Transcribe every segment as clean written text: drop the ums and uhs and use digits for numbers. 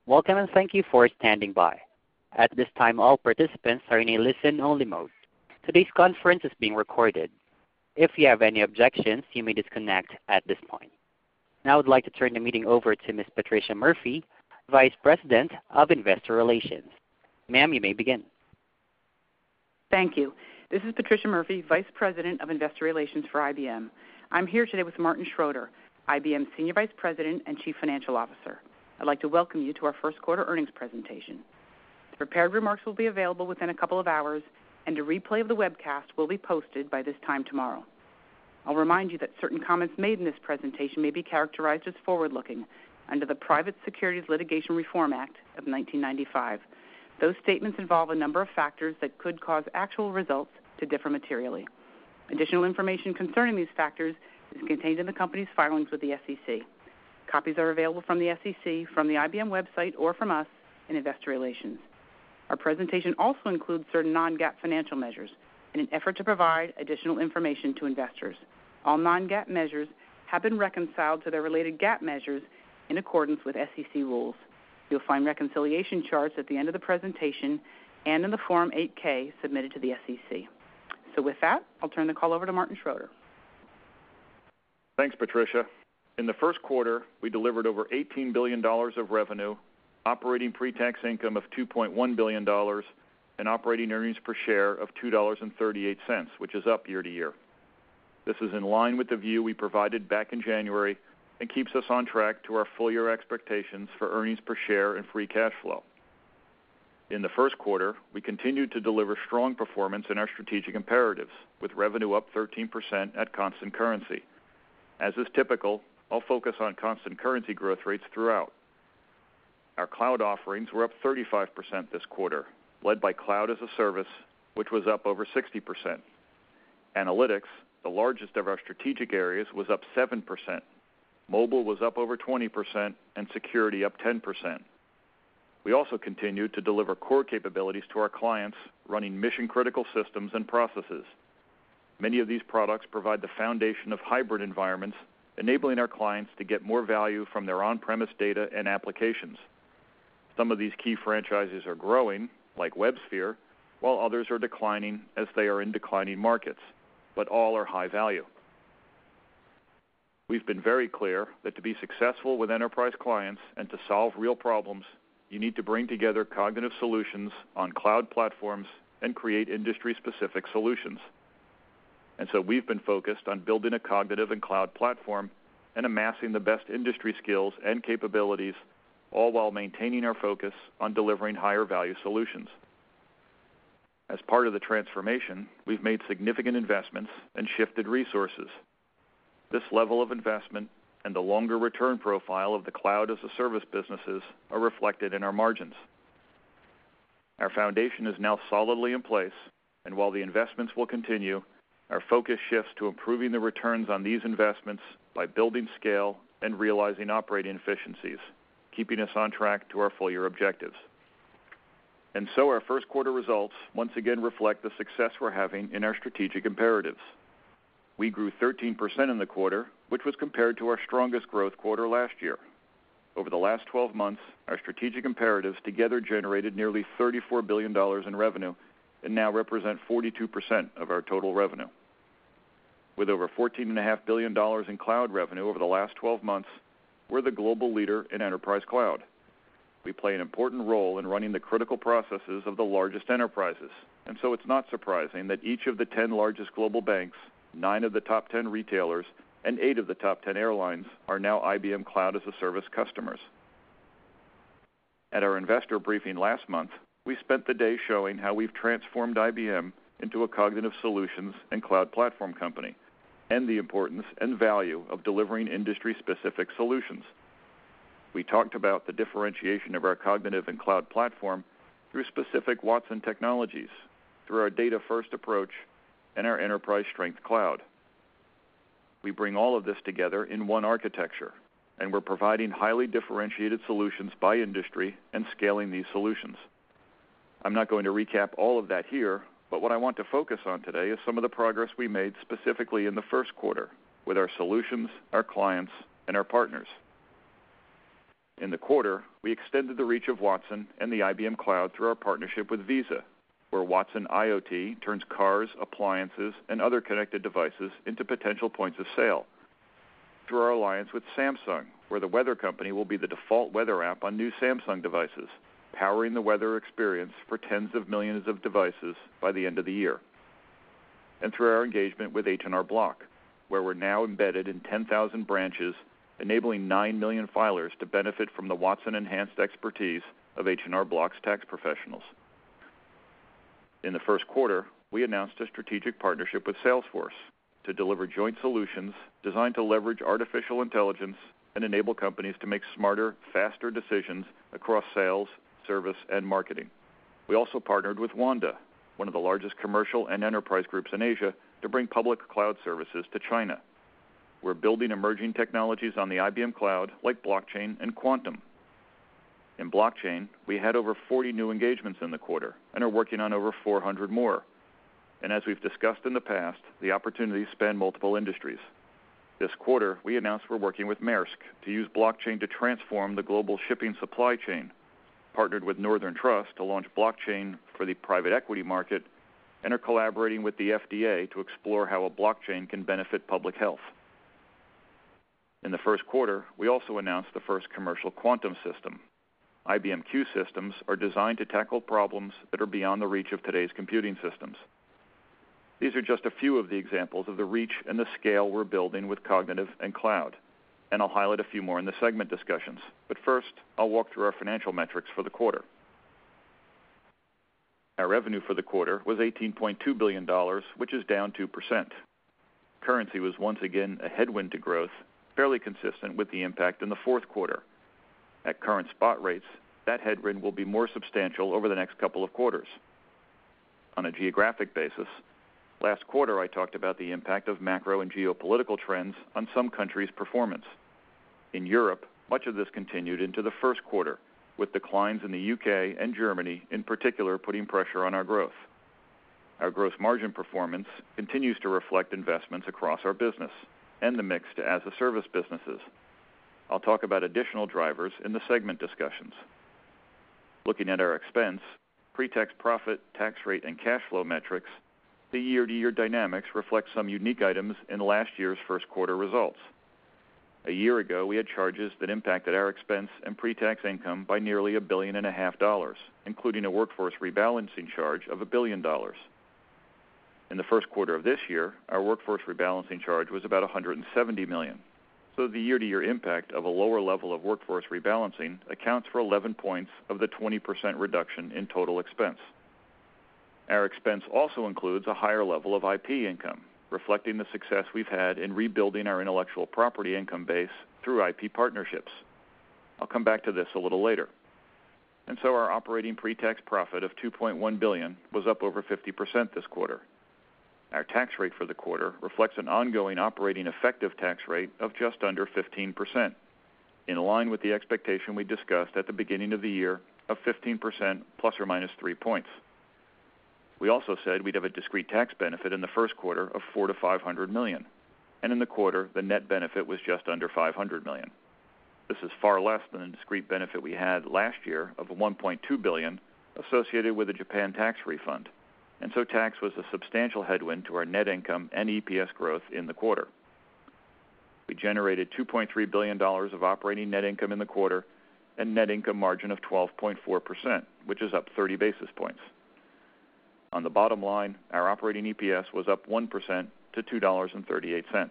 Welcome and thank you for standing by. At this time, all participants are in a listen-only mode. Today's conference is being recorded. If you have any objections, you may disconnect at this point. Now I would like to turn the meeting over to Ms. Patricia Murphy, Vice President of Investor Relations. Ma'am, you may begin. Thank you. This is Patricia Murphy, Vice President of Investor Relations for IBM. I'm here today with Martin Schroeter, IBM's Senior Vice President and Chief Financial Officer. I'd like to welcome you to our first quarter earnings presentation. The prepared remarks will be available within a couple of hours, and a replay of the webcast will be posted by this time tomorrow. I'll remind you that certain comments made in this presentation may be characterized as forward-looking under the Private Securities Litigation Reform Act of 1995. Those statements involve a number of factors that could cause actual results to differ materially. Additional information concerning these factors is contained in the company's filings with the SEC. Copies are available from the SEC, from the IBM website, or from us in Investor Relations. Our presentation also includes certain non-GAAP financial measures in an effort to provide additional information to investors. All non-GAAP measures have been reconciled to their related GAAP measures in accordance with SEC rules. You'll find reconciliation charts at the end of the presentation and in the Form 8-K submitted to the SEC. So with that, I'll turn the call over to Martin Schroeter. Thanks, Patricia. In the first quarter, we delivered over $18 billion of revenue, operating pre-tax income of $2.1 billion, and operating earnings per share of $2.38, which is up year to year. This is in line with the view we provided back in January and keeps us on track to our full-year expectations for earnings per share and free cash flow. In the first quarter, we continued to deliver strong performance in our strategic imperatives, with revenue up 13% at constant currency. As is typical, I'll focus on constant currency growth rates throughout. Our cloud offerings were up 35% this quarter, led by Cloud as a Service, which was up over 60%. Analytics, the largest of our strategic areas, was up 7%. Mobile was up over 20%, and security up 10%. We also continued to deliver core capabilities to our clients, running mission-critical systems and processes. Many of these products provide the foundation of hybrid environments, enabling our clients to get more value from their on-premise data and applications. Some of these key franchises are growing, like WebSphere, while others are declining as they are in declining markets, but all are high value. We've been very clear that to be successful with enterprise clients and to solve real problems, you need to bring together cognitive solutions on cloud platforms and create industry-specific solutions. And so we've been focused on building a cognitive and cloud platform and amassing the best industry skills and capabilities, all while maintaining our focus on delivering higher value solutions. As part of the transformation, we've made significant investments and shifted resources. This level of investment and the longer return profile of the Cloud as a Service businesses are reflected in our margins. Our foundation is now solidly in place, and while the investments will continue, our focus shifts to improving the returns on these investments by building scale and realizing operating efficiencies, keeping us on track to our full-year objectives. And so our first quarter results once again reflect the success we're having in our strategic imperatives. We grew 13% in the quarter, which was compared to our strongest growth quarter last year. Over the last 12 months, our strategic imperatives together generated nearly $34 billion in revenue and now represent 42% of our total revenue. With over $14.5 billion in cloud revenue over the last 12 months, we're the global leader in enterprise cloud. We play an important role in running the critical processes of the largest enterprises, and so it's not surprising that each of the 10 largest global banks, 9 of the top 10 retailers, and 8 of the top 10 airlines are now IBM Cloud as a Service customers. At our investor briefing last month, we spent the day showing how we've transformed IBM into a cognitive solutions and cloud platform company, and the importance and value of delivering industry-specific solutions. We talked about the differentiation of our cognitive and cloud platform through specific Watson technologies, through our data-first approach, and our enterprise strength cloud. We bring all of this together in one architecture, and we're providing highly differentiated solutions by industry and scaling these solutions. I'm not going to recap all of that here, but what I want to focus on today is some of the progress we made specifically in the first quarter with our solutions, our clients, and our partners. In the quarter, we extended the reach of Watson and the IBM Cloud through our partnership with Visa, where Watson IoT turns cars, appliances, and other connected devices into potential points of sale. Through our alliance with Samsung, where the weather company will be the default weather app on new Samsung devices, powering the weather experience for tens of millions of devices by the end of the year. And through our engagement with H&R Block, where we're now embedded in 10,000 branches, enabling 9 million filers to benefit from the Watson enhanced expertise of H&R Block's tax professionals. In the first quarter, we announced a strategic partnership with Salesforce to deliver joint solutions designed to leverage artificial intelligence and enable companies to make smarter, faster decisions across sales, service, and marketing. We also partnered with Wanda, one of the largest commercial and enterprise groups in Asia, to bring public cloud services to China. We're building emerging technologies on the IBM Cloud like blockchain and quantum. In blockchain, we had over 40 new engagements in the quarter and are working on over 400 more. And as we've discussed in the past, the opportunities span multiple industries. This quarter, we announced we're working with Maersk to use blockchain to transform the global shipping supply chain, partnered with Northern Trust to launch blockchain for the private equity market, and are collaborating with the FDA to explore how a blockchain can benefit public health. In the first quarter, we also announced the first commercial quantum system. IBM Q systems are designed to tackle problems that are beyond the reach of today's computing systems. These are just a few of the examples of the reach and the scale we're building with Cognitive and Cloud, and I'll highlight a few more in the segment discussions. But first, I'll walk through our financial metrics for the quarter. Our revenue for the quarter was $18.2 billion, which is down 2%. Currency was once again a headwind to growth, fairly consistent with the impact in the fourth quarter. At current spot rates, that headwind will be more substantial over the next couple of quarters. On a geographic basis, last quarter I talked about the impact of macro and geopolitical trends on some countries' performance. In Europe, much of this continued into the first quarter, with declines in the UK and Germany in particular putting pressure on our growth. Our gross margin performance continues to reflect investments across our business and the mix to as-a-service businesses. I'll talk about additional drivers in the segment discussions. Looking at our expense, pre-tax profit, tax rate, and cash flow metrics, the year-to-year dynamics reflect some unique items in last year's first quarter results. A year ago, we had charges that impacted our expense and pre-tax income by nearly $1.5 billion, including a workforce rebalancing charge of $1 billion. In the first quarter of this year, our workforce rebalancing charge was about $170 million. So the year-to-year impact of a lower level of workforce rebalancing accounts for 11 points of the 20% reduction in total expense. Our expense also includes a higher level of IP income, reflecting the success we've had in rebuilding our intellectual property income base through IP partnerships. I'll come back to this a little later. And so our operating pre-tax profit of $2.1 billion was up over 50% this quarter. Our tax rate for the quarter reflects an ongoing operating effective tax rate of just under 15%, in line with the expectation we discussed at the beginning of the year of 15% plus or minus 3 points. We also said we'd have a discrete tax benefit in the first quarter of $400 to $500 million, and in the quarter the net benefit was just under $500 million. This is far less than the discrete benefit we had last year of $1.2 billion associated with a Japan tax refund. And so tax was a substantial headwind to our net income and EPS growth in the quarter. We generated $2.3 billion of operating net income in the quarter and net income margin of 12.4%, which is up 30 basis points. On the bottom line, our operating EPS was up 1% to $2.38.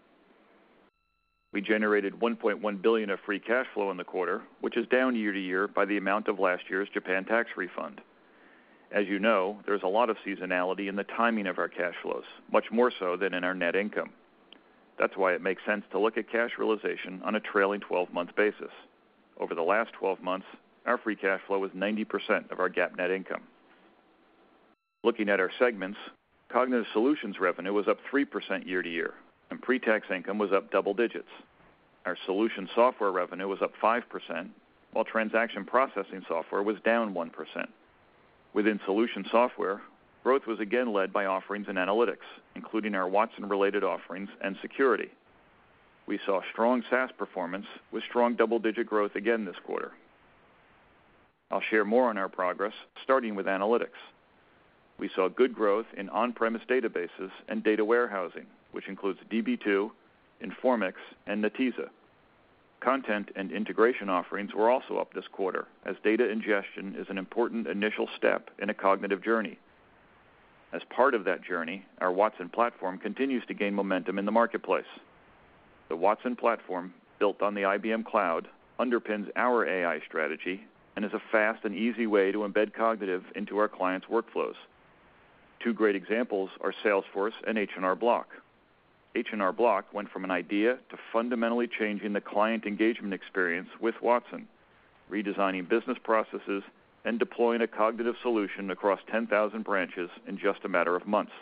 We generated $1.1 billion of free cash flow in the quarter, which is down year to year by the amount of last year's Japan tax refund. As you know, there's a lot of seasonality in the timing of our cash flows, much more so than in our net income. That's why it makes sense to look at cash realization on a trailing 12-month basis. Over the last 12 months, our free cash flow was 90% of our GAAP net income. Looking at our segments, Cognitive Solutions revenue was up 3% year to year, and pre-tax income was up double digits. Our solution software revenue was up 5%, while transaction processing software was down 1%. Within solution software, growth was again led by offerings in analytics, including our Watson-related offerings and security. We saw strong SaaS performance with strong double-digit growth again this quarter. I'll share more on our progress, starting with analytics. We saw good growth in on-premise databases and data warehousing, which includes DB2, Informix, and Netezza. Content and integration offerings were also up this quarter, as data ingestion is an important initial step in a cognitive journey. As part of that journey, our Watson platform continues to gain momentum in the marketplace. The Watson platform, built on the IBM Cloud, underpins our AI strategy and is a fast and easy way to embed cognitive into our clients' workflows. Two great examples are Salesforce and H&R Block. H&R Block went from an idea to fundamentally changing the client engagement experience with Watson, redesigning business processes and deploying a cognitive solution across 10,000 branches in just a matter of months.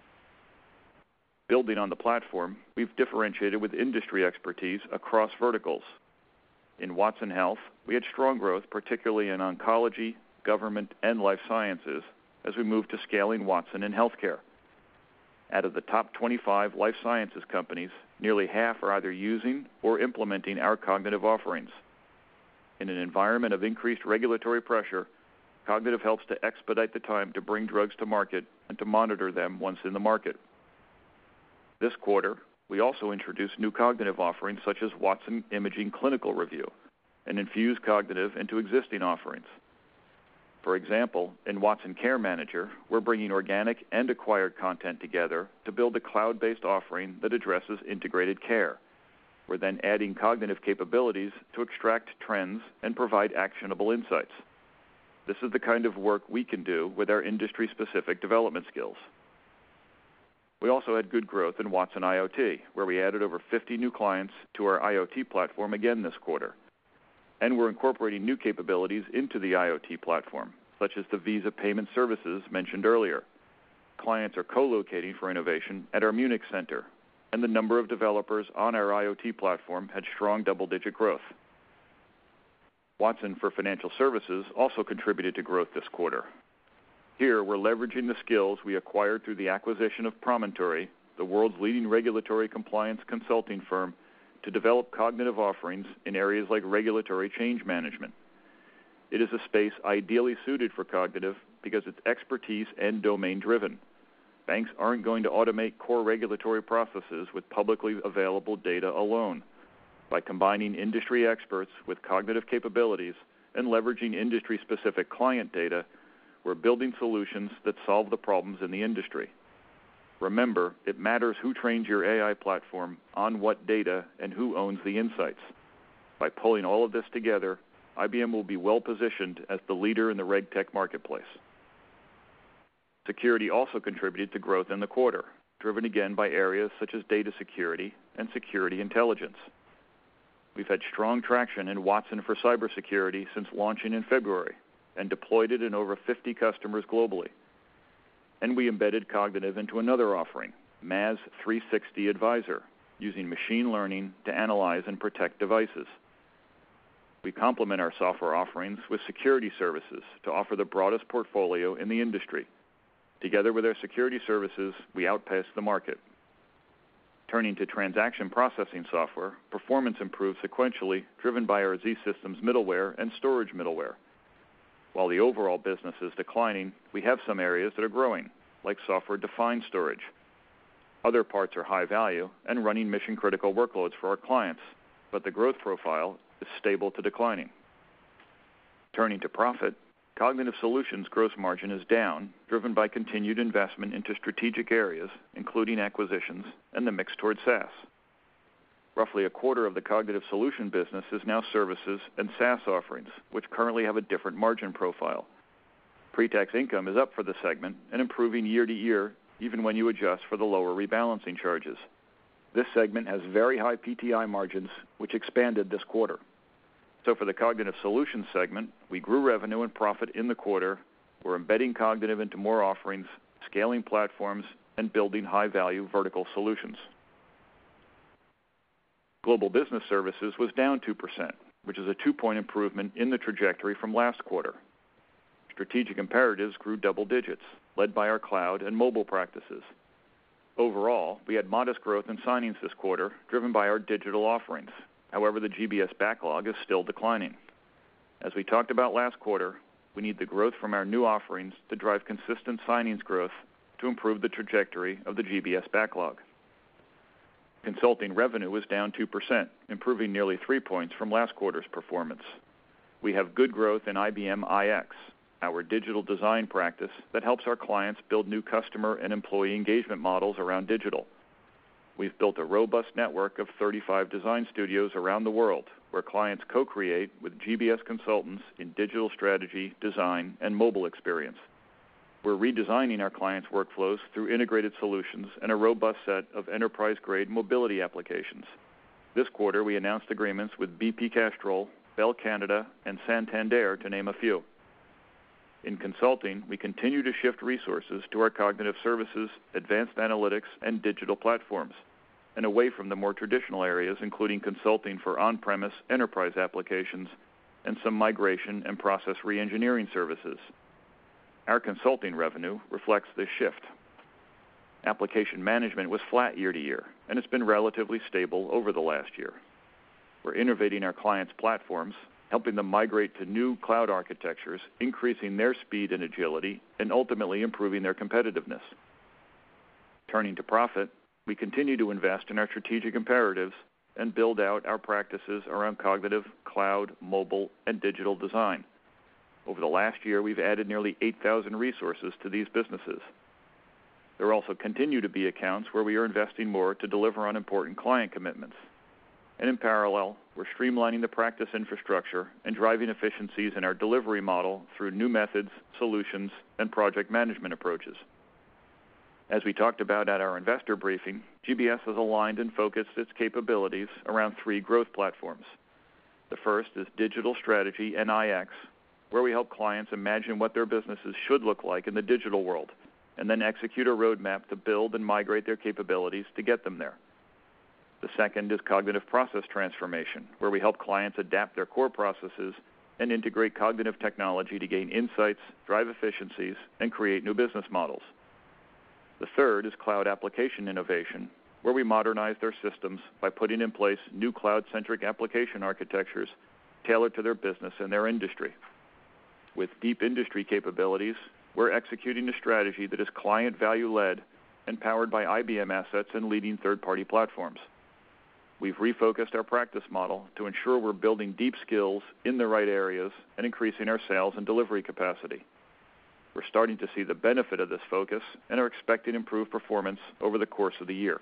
Building on the platform, we've differentiated with industry expertise across verticals. In Watson Health, we had strong growth, particularly in oncology, government, and life sciences, as we move to scaling Watson in healthcare. Out of the top 25 life sciences companies, nearly half are either using or implementing our cognitive offerings. In an environment of increased regulatory pressure, cognitive helps to expedite the time to bring drugs to market and to monitor them once in the market. This quarter, we also introduced new cognitive offerings such as Watson Imaging Clinical Review and infused cognitive into existing offerings. For example, in Watson Care Manager, we're bringing organic and acquired content together to build a cloud-based offering that addresses integrated care. We're then adding cognitive capabilities to extract trends and provide actionable insights. This is the kind of work we can do with our industry-specific development skills. We also had good growth in Watson IoT, where we added over 50 new clients to our IoT platform again this quarter. And we're incorporating new capabilities into the IoT platform, such as the Visa Payment Services mentioned earlier. Clients are co-locating for innovation at our Munich center, and the number of developers on our IoT platform had strong double-digit growth. Watson for Financial Services also contributed to growth this quarter. Here, we're leveraging the skills we acquired through the acquisition of Promontory, the world's leading regulatory compliance consulting firm, to develop cognitive offerings in areas like regulatory change management. It is a space ideally suited for cognitive because it's expertise and domain-driven. Banks aren't going to automate core regulatory processes with publicly available data alone. By combining industry experts with cognitive capabilities and leveraging industry-specific client data, we're building solutions that solve the problems in the industry. Remember, it matters who trains your AI platform, on what data, and who owns the insights. By pulling all of this together, IBM will be well-positioned as the leader in the RegTech marketplace. Security also contributed to growth in the quarter, driven again by areas such as data security and security intelligence. We've had strong traction in Watson for cybersecurity since launching in February and deployed it in over 50 customers globally. And we embedded cognitive into another offering, MAS 360 Advisor, using machine learning to analyze and protect devices. We complement our software offerings with security services to offer the broadest portfolio in the industry. Together with our security services, we outpace the market. Turning to transaction processing software, performance improved sequentially, driven by our zSystems middleware and storage middleware. While the overall business is declining, we have some areas that are growing, like software-defined storage. Other parts are high value and running mission-critical workloads for our clients, but the growth profile is stable to declining. Turning to profit, Cognitive Solutions gross margin is down, driven by continued investment into strategic areas, including acquisitions and the mix toward SaaS. Roughly a quarter of the Cognitive Solution business is now services and SaaS offerings, which currently have a different margin profile. Pre-tax income is up for the segment and improving year to year, even when you adjust for the lower rebalancing charges. This segment has very high PTI margins, which expanded this quarter. So for the Cognitive Solutions segment, we grew revenue and profit in the quarter. We're embedding cognitive into more offerings, scaling platforms, and building high-value vertical solutions. Global Business Services was down 2%, which is a 2-point improvement in the trajectory from last quarter. Strategic imperatives grew double digits, led by our cloud and mobile practices. Overall, we had modest growth in signings this quarter, driven by our digital offerings. However, the GBS backlog is still declining. As we talked about last quarter, we need the growth from our new offerings to drive consistent signings growth to improve the trajectory of the GBS backlog. Consulting revenue was down 2%, improving nearly 3 points from last quarter's performance. We have good growth in IBM iX, our digital design practice that helps our clients build new customer and employee engagement models around digital. We've built a robust network of 35 design studios around the world where clients co-create with GBS consultants in digital strategy, design, and mobile experience. We're redesigning our clients' workflows through integrated solutions and a robust set of enterprise-grade mobility applications. This quarter, we announced agreements with BP Castrol, Bell Canada, and Santander, to name a few. In consulting, we continue to shift resources to our cognitive services, advanced analytics, and digital platforms, and away from the more traditional areas, including consulting for on-premise enterprise applications and some migration and process reengineering services. Our consulting revenue reflects this shift. Application management was flat year to year, and it's been relatively stable over the last year. We're innovating our clients' platforms, helping them migrate to new cloud architectures, increasing their speed and agility, and ultimately improving their competitiveness. Turning to profit, we continue to invest in our strategic imperatives and build out our practices around cognitive, cloud, mobile, and digital design. Over the last year, we've added nearly 8,000 resources to these businesses. There also continue to be accounts where we are investing more to deliver on important client commitments. And in parallel, we're streamlining the practice infrastructure and driving efficiencies in our delivery model through new methods, solutions, and project management approaches. As we talked about at our investor briefing, GBS has aligned and focused its capabilities around 3 growth platforms. The first is digital strategy and iX, where we help clients imagine what their businesses should look like in the digital world, and then execute a roadmap to build and migrate their capabilities to get them there. The second is cognitive process transformation, where we help clients adapt their core processes and integrate cognitive technology to gain insights, drive efficiencies, and create new business models. The third is cloud application innovation, where we modernize their systems by putting in place new cloud-centric application architectures tailored to their business and their industry. With deep industry capabilities, we're executing a strategy that is client value-led and powered by IBM assets and leading third-party platforms. We've refocused our practice model to ensure we're building deep skills in the right areas and increasing our sales and delivery capacity. We're starting to see the benefit of this focus and are expecting improved performance over the course of the year.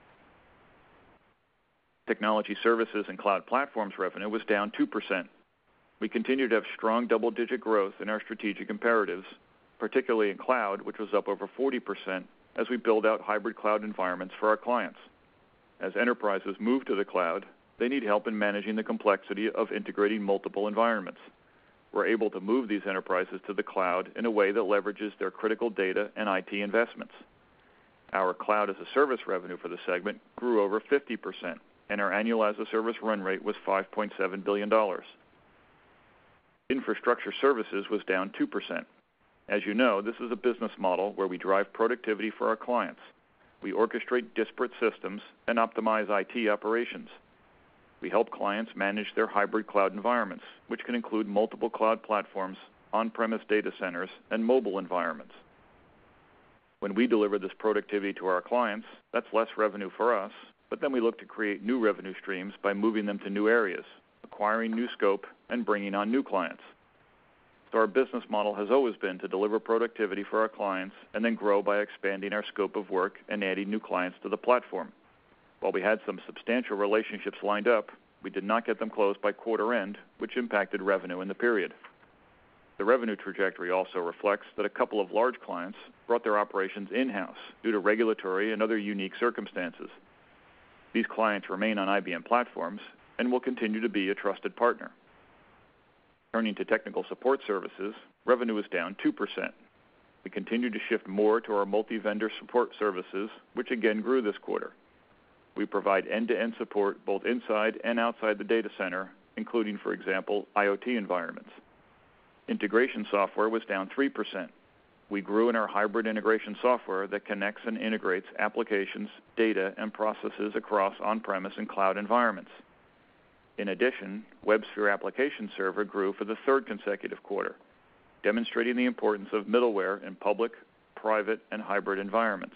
Technology services and cloud platforms revenue was down 2%. We continue to have strong double-digit growth in our strategic imperatives, particularly in cloud, which was up over 40% as we build out hybrid cloud environments for our clients. As enterprises move to the cloud, they need help in managing the complexity of integrating multiple environments. We're able to move these enterprises to the cloud in a way that leverages their critical data and IT investments. Our cloud as a service revenue for the segment grew over 50%, and our annual as a service run rate was $5.7 billion. Infrastructure services was down 2%. As you know, this is a business model where we drive productivity for our clients. We orchestrate disparate systems and optimize IT operations. We help clients manage their hybrid cloud environments, which can include multiple cloud platforms, on-premise data centers, and mobile environments. When we deliver this productivity to our clients, that's less revenue for us, but then we look to create new revenue streams by moving them to new areas, acquiring new scope, and bringing on new clients. So our business model has always been to deliver productivity for our clients and then grow by expanding our scope of work and adding new clients to the platform. While we had some substantial relationships lined up, we did not get them closed by quarter end, which impacted revenue in the period. The revenue trajectory also reflects that a couple of large clients brought their operations in-house due to regulatory and other unique circumstances. These clients remain on IBM platforms and will continue to be a trusted partner. Turning to technical support services, revenue is down 2%. We continue to shift more to our multi-vendor support services, which again grew this quarter. We provide end-to-end support both inside and outside the data center, including, for example, IoT environments. Integration software was down 3%. we grew in our hybrid integration software that connects and integrates applications, data, and processes across on-premise and cloud environments. In addition, WebSphere Application Server grew for the third consecutive quarter, demonstrating the importance of middleware in public, private, and hybrid environments.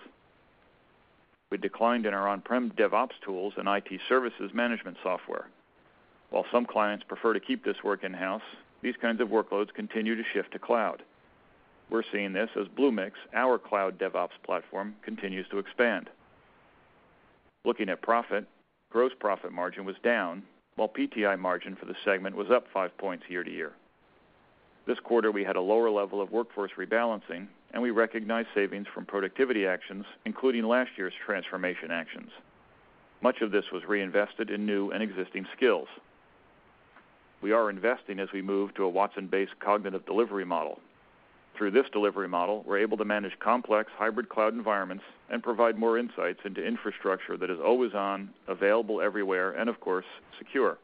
We declined in our on-prem DevOps tools and IT services management software. While some clients prefer to keep this work in-house, these kinds of workloads continue to shift to cloud. We're seeing this as Bluemix, our cloud DevOps platform, continues to expand. Looking at profit, gross profit margin was down, while PTI margin for the segment was up 5 points year to year. This quarter we had a lower level of workforce rebalancing, and we recognized savings from productivity actions, including last year's transformation actions. Much of this was reinvested in new and existing skills. We are investing as we move to a Watson-based cognitive delivery model. Through this delivery model, we're able to manage complex hybrid cloud environments and provide more insights into infrastructure that is always on, available everywhere, and of course, secure.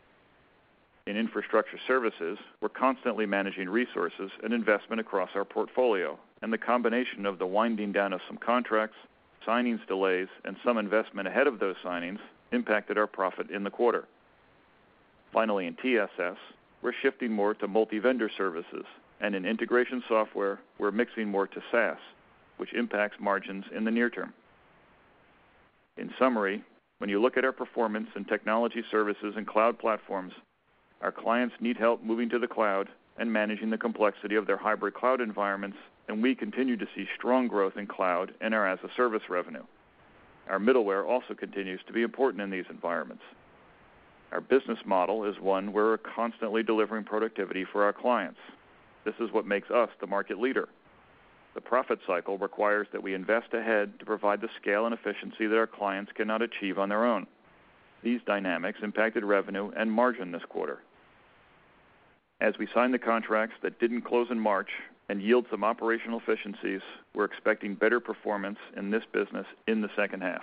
In infrastructure services, we're constantly managing resources and investment across our portfolio, and the combination of the winding down of some contracts, signings delays, and some investment ahead of those signings impacted our profit in the quarter. Finally, in TSS, we're shifting more to multi-vendor services, and in integration software, we're mixing more to SaaS, which impacts margins in the near term. In summary, when you look at our performance in technology services and cloud platforms, our clients need help moving to the cloud and managing the complexity of their hybrid cloud environments, and we continue to see strong growth in cloud and our as-a-service revenue. Our middleware also continues to be important in these environments. Our business model is one where we're constantly delivering productivity for our clients. This is what makes us the market leader. The profit cycle requires that we invest ahead to provide the scale and efficiency that our clients cannot achieve on their own. These dynamics impacted revenue and margin this quarter. As we sign the contracts that didn't close in March and yield some operational efficiencies, we're expecting better performance in this business in the second half.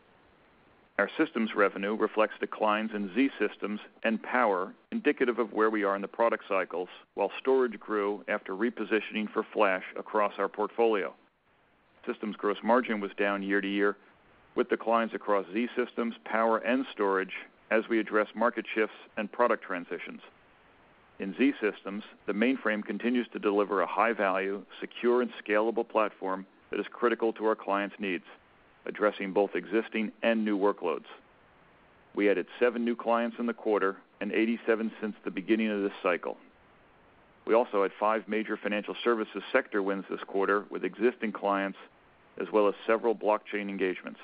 Our systems revenue reflects declines in Z Systems and Power, indicative of where we are in the product cycles, while storage grew after repositioning for flash across our portfolio. Systems gross margin was down year to year, with declines across Z Systems, Power, and storage as we address market shifts and product transitions. In Z Systems, the mainframe continues to deliver a high-value, secure, and scalable platform that is critical to our clients' needs, addressing both existing and new workloads. We added 7 new clients in the quarter and 87 since the beginning of this cycle. We also had 5 major financial services sector wins this quarter with existing clients, as well as several blockchain engagements.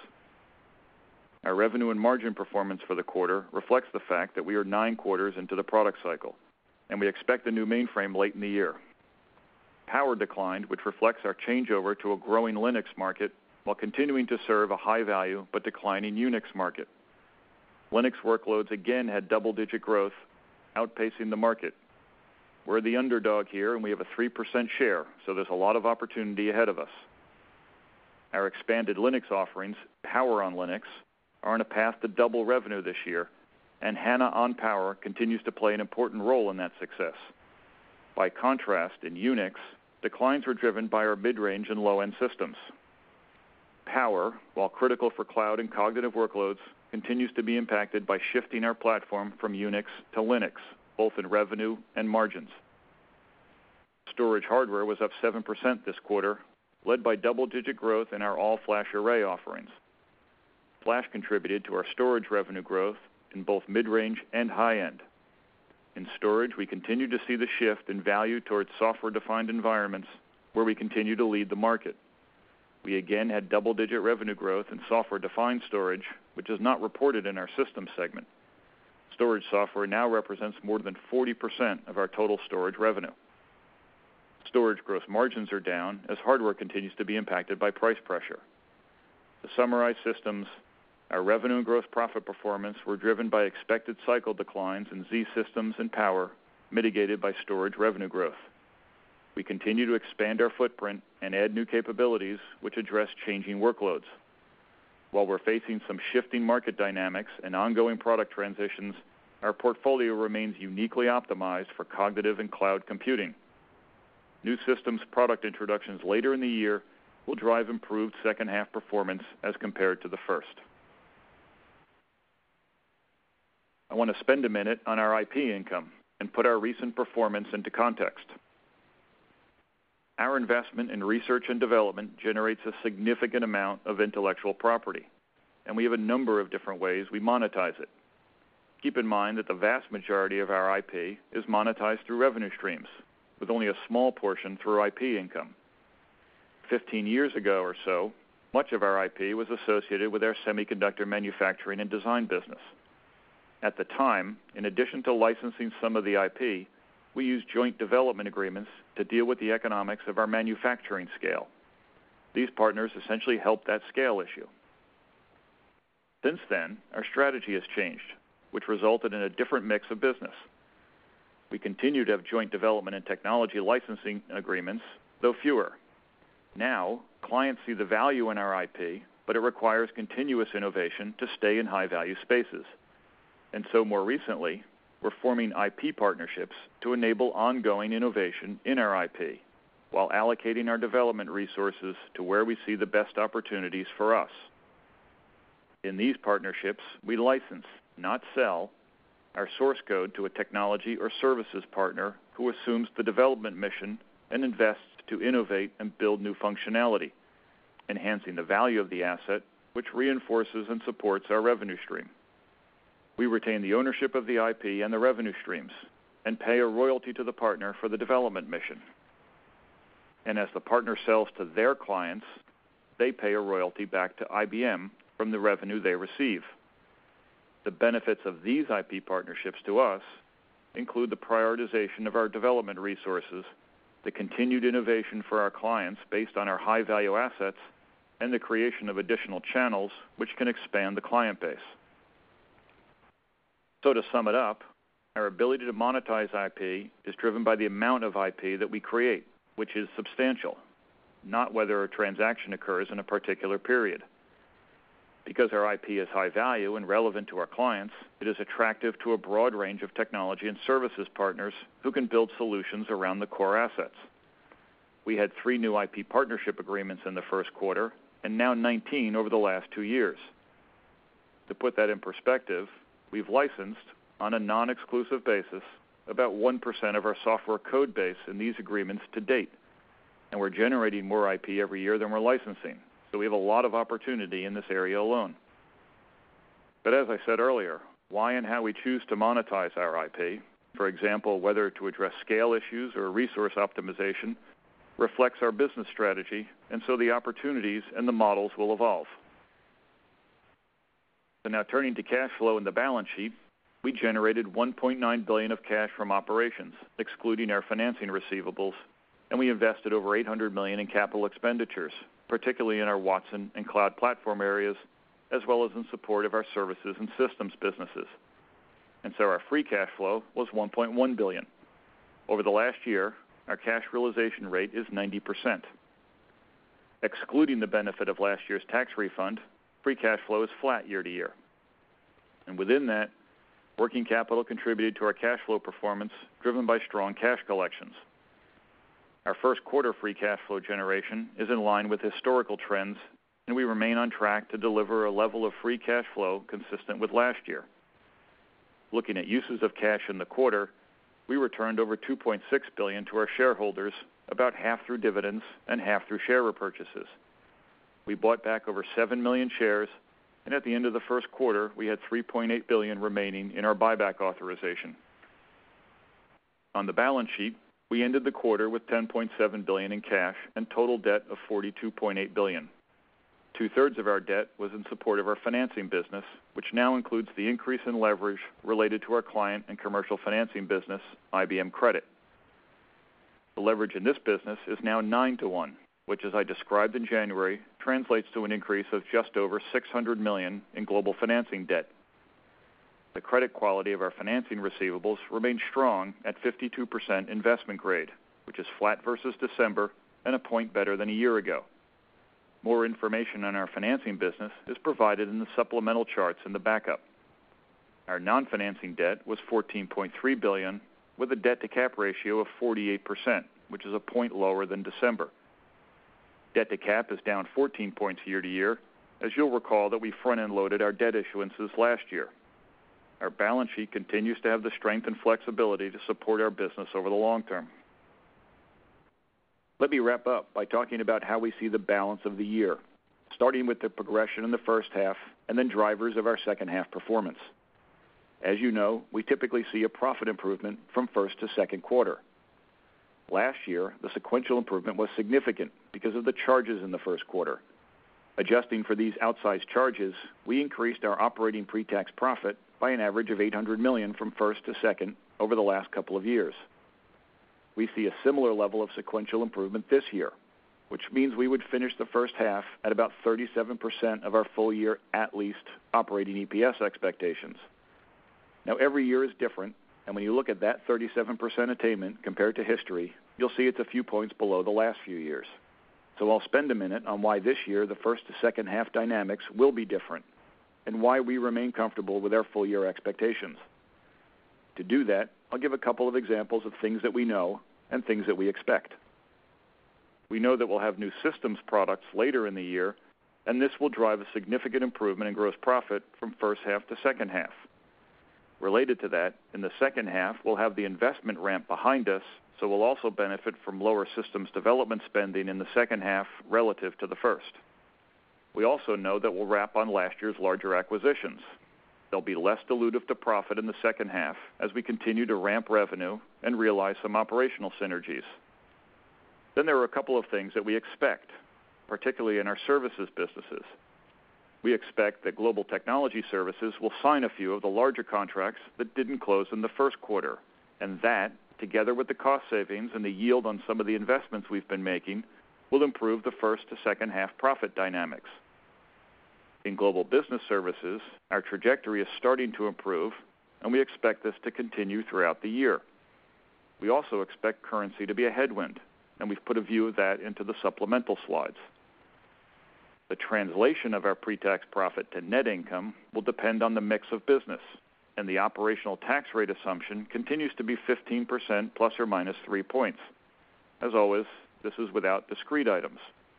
Our revenue and margin performance for the quarter reflects the fact that we are 9 quarters into the product cycle, and we expect a new mainframe late in the year. Power declined, which reflects our changeover to a growing Linux market while continuing to serve a high-value but declining Unix market. Linux workloads again had double-digit growth, outpacing the market. We're the underdog here, and we have a 3% share, so there's a lot of opportunity ahead of us. Our expanded Linux offerings, Power on Linux, are on a path to double revenue this year, and HANA on Power continues to play an important role in that success. By contrast, in Unix, declines were driven by our mid-range and low-end systems. Power, while critical for cloud and cognitive workloads, continues to be impacted by shifting our platform from Unix to Linux, both in revenue and margins. Storage hardware was up 7% this quarter, led by double-digit growth in our all-flash array offerings. Flash contributed to our storage revenue growth in both mid-range and high-end. In storage, we continue to see the shift in value towards software-defined environments, where we continue to lead the market. We again had double-digit revenue growth in software-defined storage, which is not reported in our systems segment. Storage software now represents more than 40% of our total storage revenue. Storage gross margins are down as hardware continues to be impacted by price pressure. To summarize systems, our revenue and gross profit performance were driven by expected cycle declines in Z Systems and Power, mitigated by storage revenue growth. We continue to expand our footprint and add new capabilities which address changing workloads. While we're facing some shifting market dynamics and ongoing product transitions, our portfolio remains uniquely optimized for cognitive and cloud computing. New systems product introductions later in the year will drive improved second half performance as compared to the first. I want to spend a minute on our IP income and put our recent performance into context. Our investment in research and development generates a significant amount of intellectual property, and we have a number of different ways we monetize it. Keep in mind that the vast majority of our IP is monetized through revenue streams, with only a small portion through IP income. 15 years ago or so, much of our IP was associated with our semiconductor manufacturing and design business. At the time, in addition to licensing some of the IP, we used joint development agreements to deal with the economics of our manufacturing scale. These partners essentially helped that scale issue. Since then, our strategy has changed, which resulted in a different mix of business. We continue to have joint development and technology licensing agreements, though fewer. Now, clients see the value in our IP, but it requires continuous innovation to stay in high-value spaces. And so more recently, we're forming IP partnerships to enable ongoing innovation in our IP, while allocating our development resources to where we see the best opportunities for us. In these partnerships, we license, not sell, our source code to a technology or services partner who assumes the development mission and invests to innovate and build new functionality, enhancing the value of the asset, which reinforces and supports our revenue stream. We retain the ownership of the IP and the revenue streams and pay a royalty to the partner for the development mission. And as the partner sells to their clients, they pay a royalty back to IBM from the revenue they receive. The benefits of these IP partnerships to us include the prioritization of our development resources, the continued innovation for our clients based on our high-value assets, and the creation of additional channels which can expand the client base. So to sum it up, our ability to monetize IP is driven by the amount of IP that we create, which is substantial, not whether a transaction occurs in a particular period. Because our IP is high value and relevant to our clients, it is attractive to a broad range of technology and services partners who can build solutions around the core assets. We had 3 new IP partnership agreements in the first quarter, and now 19 over the last 2 years. To put that in perspective, we've licensed, on a non-exclusive basis, about 1% of our software code base in these agreements to date, and we're generating more IP every year than we're licensing. So we have a lot of opportunity in this area alone. But as I said earlier, why and how we choose to monetize our IP, for example, whether to address scale issues or resource optimization, reflects our business strategy, and so the opportunities and the models will evolve. So now turning to cash flow in the balance sheet, we generated $1.9 billion of cash from operations, excluding our financing receivables, and we invested over $800 million in capital expenditures, particularly in our Watson and cloud platform areas, as well as in support of our services and systems businesses. And so our free cash flow was $1.1 billion. Over the last year, our cash realization rate is 90%. Excluding the benefit of last year's tax refund, free cash flow is flat year to year. And within that, working capital contributed to our cash flow performance, driven by strong cash collections. Our first quarter free cash flow generation is in line with historical trends, and we remain on track to deliver a level of free cash flow consistent with last year. Looking at uses of cash in the quarter, we returned over $2.6 billion to our shareholders, about half through dividends and half through share repurchases. We bought back over 7 million shares, and at the end of the first quarter, we had $3.8 billion remaining in our buyback authorization. On the balance sheet, we ended the quarter with $10.7 billion in cash and total debt of $42.8 billion. 2/3 of our debt was in support of our financing business, which now includes the increase in leverage related to our client and commercial financing business, IBM Credit. The leverage in this business is now 9-to-1, which, as I described in January, translates to an increase of just over $600 million in global financing debt. The credit quality of our financing receivables remains strong at 52% investment grade, which is flat versus December and a point better than a year ago. More information on our financing business is provided in the supplemental charts in the backup. Our non-financing debt was $14.3 billion, with a debt-to-cap ratio of 48%, which is a point lower than December. Debt-to-cap is down 14 points year-to-year, as you'll recall that we front-end loaded our debt issuances last year. Our balance sheet continues to have the strength and flexibility to support our business over the long term. Let me wrap up by talking about how we see the balance of the year, starting with the progression in the first half and then drivers of our second half performance. As you know, we typically see a profit improvement from first to second quarter. Last year, the sequential improvement was significant because of the charges in the first quarter. Adjusting for these outsized charges, we increased our operating pre-tax profit by an average of $800 million from first to second over the last couple of years. We see a similar level of sequential improvement this year, which means we would finish the first half at about 37% of our full year at least operating EPS expectations. Now, every year is different, and when you look at that 37% attainment compared to history, you'll see it's a few points below the last few years. So I'll spend a minute on why this year the first to second half dynamics will be different and why we remain comfortable with our full year expectations. To do that, I'll give a couple of examples of things that we know and things that we expect. We know that we'll have new systems products later in the year, and this will drive a significant improvement in gross profit from first half to second half. Related to that, in the second half, we'll have the investment ramp behind us, so we'll also benefit from lower systems development spending in the second half relative to the first. We also know that we'll wrap on last year's larger acquisitions. They'll be less dilutive to profit in the second half as we continue to ramp revenue and realize some operational synergies. Then there are a couple of things that we expect, particularly in our services businesses. We expect that Global Technology Services will sign a few of the larger contracts that didn't close in the first quarter, and that, together with the cost savings and the yield on some of the investments we've been making, will improve the first to second half profit dynamics. In Global Business Services, our trajectory is starting to improve, and we expect this to continue throughout the year. We also expect currency to be a headwind, and we've put a view of that into the supplemental slides. The translation of our pre-tax profit to net income will depend on the mix of business, and the operational tax rate assumption continues to be 15% plus or minus 3 points. As always, this is without discrete items.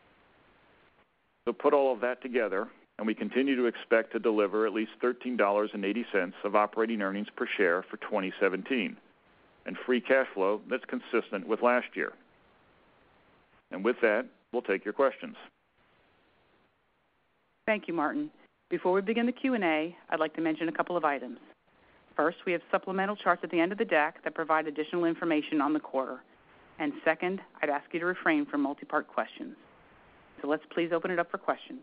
So put all of that together, and we continue to expect to deliver at least $13.80 of operating earnings per share for 2017, and free cash flow that's consistent with last year. And with that, we'll take your questions. Thank you, Martin. Before we begin the Q&A, I'd like to mention a couple of items. First, we have supplemental charts at the end of the deck that provide additional information on the quarter. And second, I'd ask you to refrain from multi-part questions. So let's please open it up for questions.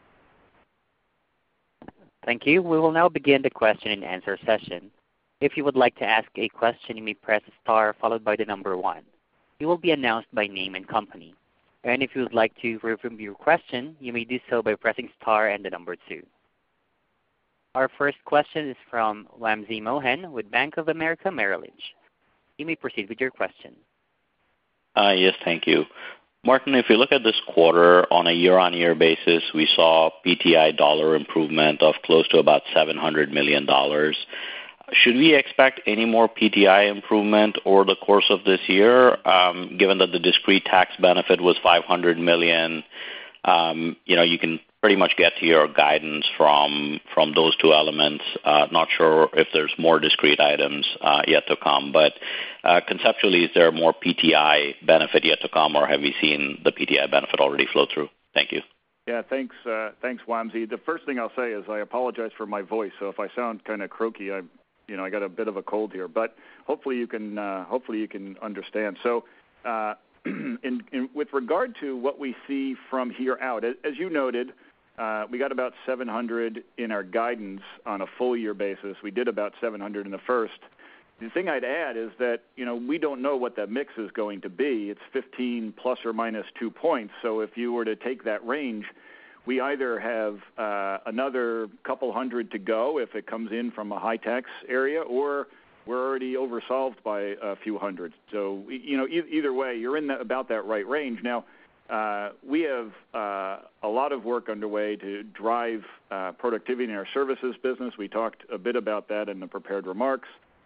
Thank you. We will now begin the question and answer session. If you would like to ask a question, you may press star followed by the number 1. You will be announced by name and company. And if you would like to review your question, you may do so by pressing star and the number 2. Our first question is from Wamsi Mohan with Bank of America Merrill Lynch. You may proceed with your question. Yes, thank you. Martin, if you look at this quarter on a year-on-year basis, we saw PTI dollar improvement of close to about $700 million. Should we expect any more PTI improvement over the course of this year, given that the discrete tax benefit was $500 million? You can pretty much get to your guidance from those two elements. Not sure if there's more discrete items yet to come, but conceptually, is there more PTI benefit yet to come, or have you seen the PTI benefit already flow through? Thank you. Yeah, thanks, Wamsi. The first thing I'll say is I apologize for my voice, so if I sound kind of croaky, I got a bit of a cold here, but hopefully you can understand. So, with regard to what we see from here out, as you noted, we got about 700 in our guidance on a full year basis. We did about 700 in the first. The thing I'd add is that, we don't know what that mix is going to be. It's 15 plus or minus 2 points. So if you were to take that range, we either have another couple hundred to go if it comes in from a high tax area, or we're already oversolved by a few hundred. So, either way, you're in about that right range. Now, we have a lot of work underway to drive productivity in our services business. We talked a bit about that in the prepared remarks.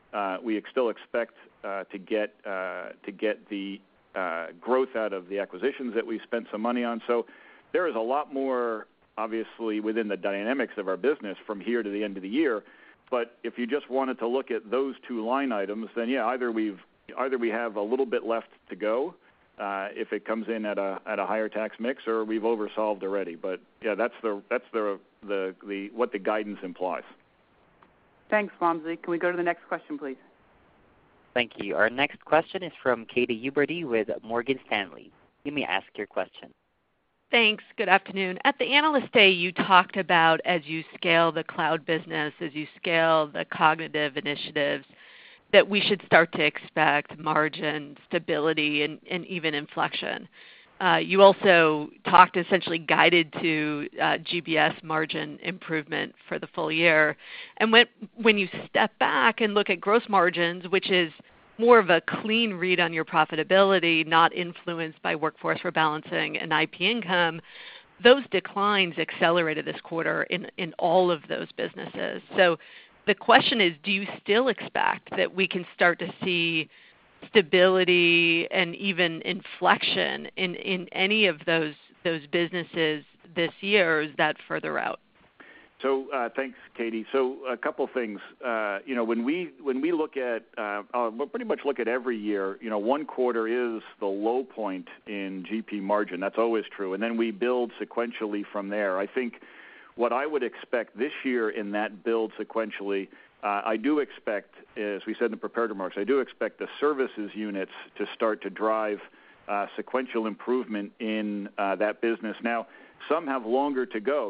we still expect to get the growth out of the acquisitions that we spent some money on. So there is a lot more, obviously, within the dynamics of our business from here to the end of the year. But if you just wanted to look at those two line items, then yeah, either we have a little bit left to go if it comes in at a higher tax mix, or we've oversolved already. But yeah, that's what the guidance implies. Thanks, Wamsley. Can we go to the next question, please? Thank you. Our next question is from Katy Huberty with Morgan Stanley. You may ask your question. Thanks. Good afternoon. At the Analyst Day, you talked about as you scale the cloud business, as you scale the cognitive initiatives, that we should start to expect margin stability and even inflection. You also talked, essentially guided to GBS margin improvement for the full year. And when you step back and look at gross margins, which is more of a clean read on your profitability, not influenced by workforce rebalancing and IP income, those declines accelerated this quarter in all of those businesses. So the question is, do you still expect that we can start to see stability and even inflection in any of those businesses this year, or is that further out? So thanks, Katy. So a couple things. When we look at, we'll pretty much look at every year. One quarter is the low point in GP margin. That's always true, and then we build sequentially from there. I think what I would expect this year in that build sequentially, I do expect, as we said in the prepared remarks, I do expect the services units to start to drive sequential improvement in that business. Now, some have longer to go,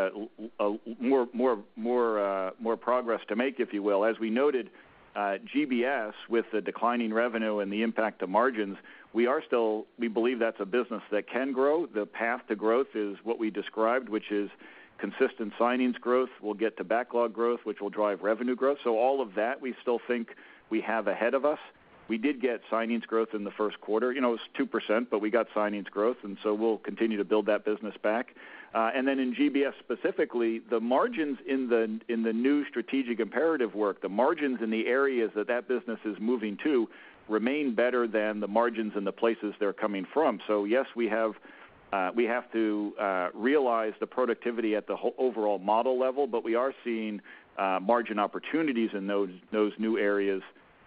more progress to make, if you will. As we noted, GBS, with the declining revenue and the impact to margins, we believe that's a business that can grow. The path to growth is what we described, which is consistent signings growth. We'll get to backlog growth, which will drive revenue growth. So all of that we still think we have ahead of us. We did get signings growth in the first quarter. It was 2%, but we got signings growth, and so we'll continue to build that business back. And then in GBS specifically, the margins in the new strategic imperative work, the margins in the areas that business is moving to remain better than the margins in the places they're coming from. So yes, we have to realize the productivity at the whole overall model level, but we are seeing margin opportunities in those new areas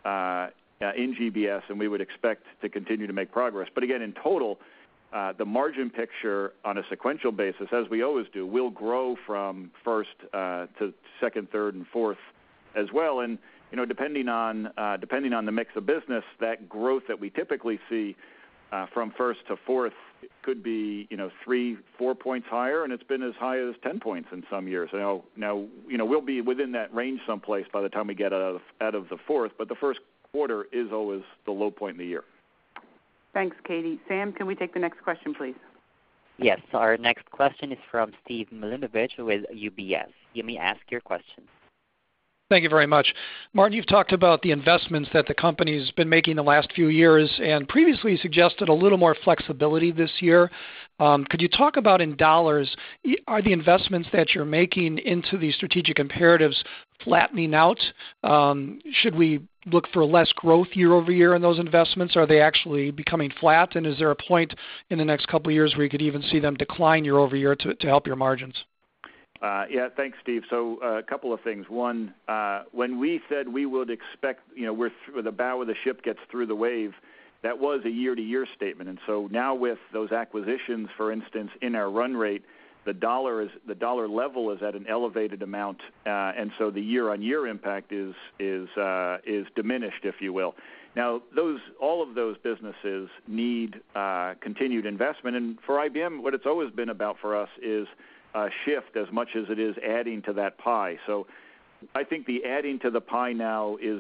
in GBS, and we would expect to continue to make progress. But again, in total, the margin picture on a sequential basis, as we always do, will grow from first to second, third, and fourth as well. And depending on the mix of business, that growth that we typically see from first to fourth could be 3-4 points higher, and it's been as high as 10 points in some years. Now we'll be within that range someplace by the time we get out of the fourth, but the first quarter is always the low point in the year. Thanks, Katy. Sam, can we take the next question, please? Yes, our next question is from Steve Milunovich with UBS. You may ask your question. Thank you very much. Martin, you've talked about the investments that the company's been making the last few years, and previously suggested a little more flexibility this year. Could you talk about, in dollars, are the investments that you're making into these strategic imperatives flattening out? Should we look for less growth year over year in those investments? Are they actually becoming flat? And is there a point in the next couple of years where you could even see them decline year over year to help your margins? Yeah, thanks, Steve. So a couple of things. One, when we said we would expect, the bow of the ship gets through the wave, that was a year-to-year statement. And so now with those acquisitions, for instance, in our run rate, the dollar level is at an elevated amount, and so the year-on-year impact is diminished, if you will. Now, all of those businesses need continued investment, and for IBM, what it's always been about for us is shift as much as it is adding to that pie. So I think the adding to the pie now is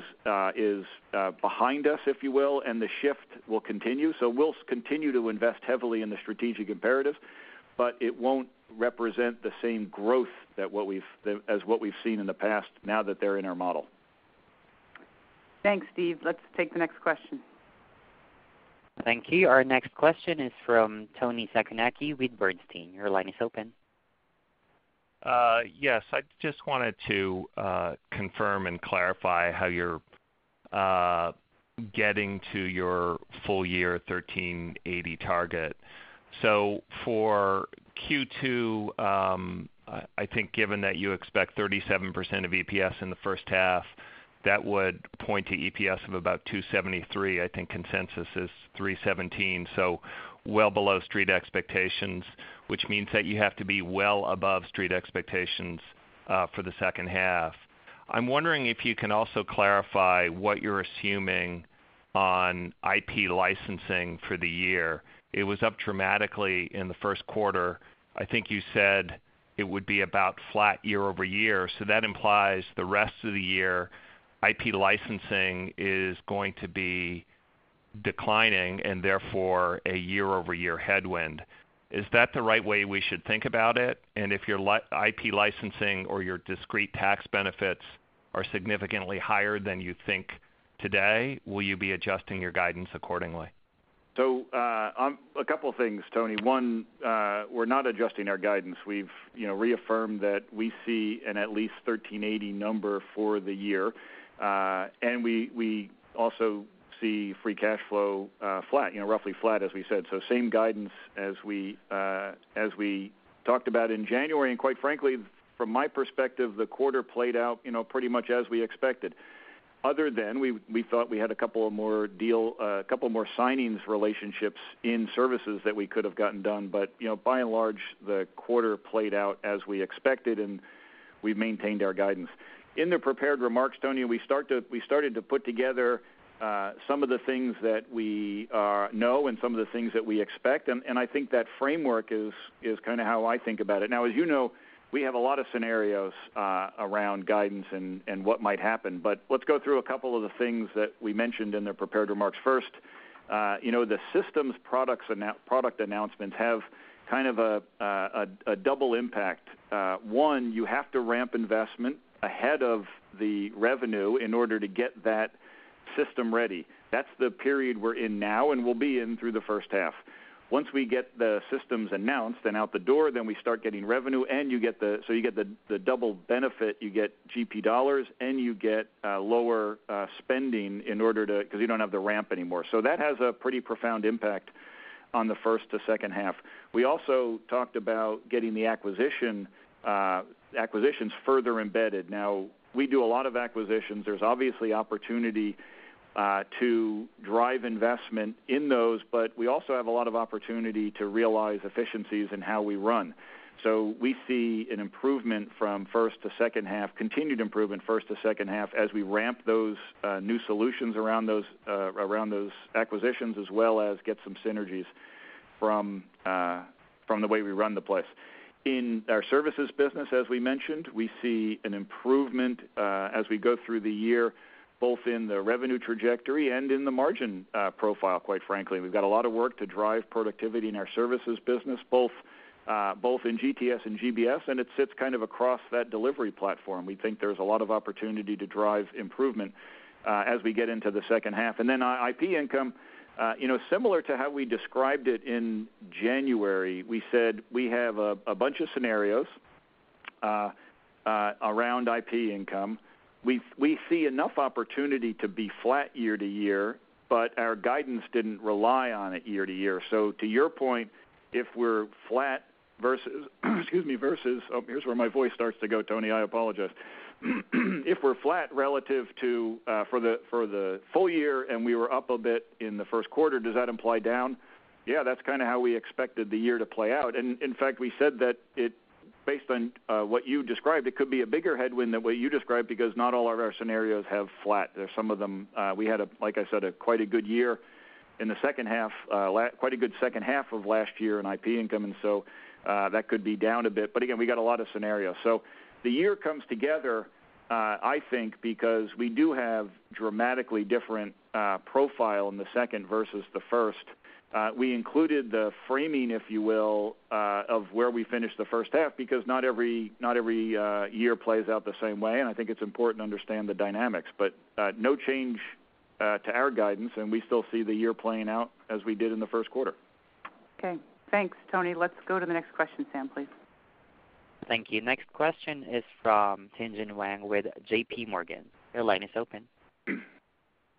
behind us, if you will, and the shift will continue. So we'll continue to invest heavily in the strategic imperatives, but it won't represent the same growth as what we've seen in the past now that they're in our model. Thanks, Steve. Let's take the next question. Thank you. Our next question is from Tony Sacconaghi with Bernstein. Your line is open. Yes, I just wanted to confirm and clarify how you're getting to your full year 1380 target. So for Q2, I think given that you expect 37% of EPS in the first half, that would point to EPS of about 273. I think consensus is 317, so well below street expectations, which means that you have to be well above street expectations for the second half. I'm wondering if you can also clarify what you're assuming on IP licensing for the year. It was up dramatically in the first quarter. I think you said it would be about flat year over year, so that implies the rest of the year IP licensing is going to be declining and therefore a year-over-year headwind. Is that the right way we should think about it? And if your IP licensing or your discrete tax benefits are significantly higher than you think today, will you be adjusting your guidance accordingly? So a couple of things, Tony. One, we're not adjusting our guidance. We've reaffirmed that we see an at least 1380 number for the year, and we also see free cash flow flat, roughly flat as we said. So same guidance as we talked about in January, and quite frankly, from my perspective, the quarter played out pretty much as we expected. Other than we thought we had a couple more signings relationships in services that we could have gotten done, but by and large the quarter played out as we expected, and we've maintained our guidance. In the prepared remarks, Tony, we started to put together some of the things that we know and some of the things that we expect, and I think that framework is kind of how I think about it. Now, as you know, we have a lot of scenarios around guidance and what might happen, but let's go through a couple of the things that we mentioned in the prepared remarks. First, the systems product announcements have kind of a double impact. One, you have to ramp investment ahead of the revenue in order to get that system ready. That's the period we're in now and we'll be in through the first half. Once we get the systems announced and out the door, then we start getting revenue, and you get the double benefit. You get GP dollars and you get lower spending in order to, because you don't have the ramp anymore. So that has a pretty profound impact on the first to second half. We also talked about getting the acquisitions further embedded. Now, we do a lot of acquisitions. There's obviously opportunity to drive investment in those, but we also have a lot of opportunity to realize efficiencies in how we run. So we see an improvement from first to second half, continued improvement first to second half as we ramp those new solutions around those acquisitions, as well as get some synergies from the way we run the place. In our services business, as we mentioned, we see an improvement as we go through the year, both in the revenue trajectory and in the margin profile, quite frankly. We've got a lot of work to drive productivity in our services business, both in GTS and GBS, and it sits kind of across that delivery platform. We think there's a lot of opportunity to drive improvement as we get into the second half. And then IP income, similar to how we described it in January, we said we have a bunch of scenarios around IP income. We see enough opportunity to be flat year to year, but our guidance didn't rely on it year to year. So to your point, if we're flat versus, here's where my voice starts to go, Tony, I apologize. If we're flat relative to for the full year and we were up a bit in the first quarter, does that imply down? Yeah, that's kind of how we expected the year to play out. And in fact, we said that based on what you described, it could be a bigger headwind than what you described because not all of our scenarios have flat. There's some of them. We had, like I said, quite a good year in the second half, quite a good second half of last year in IP income, and so that could be down a bit. But again, we got a lot of scenarios. So the year comes together, I think, because we do have dramatically different profile in the second versus the first. We included the framing, if you will, of where we finished the first half because not every year plays out the same way, and I think it's important to understand the dynamics. But no change to our guidance, and we still see the year playing out as we did in the first quarter. Okay. Thanks, Tony. Let's go to the next question, Sam, please. Thank you. Next question is from Tien-Tsin Huang with J.P. Morgan. Your line is open.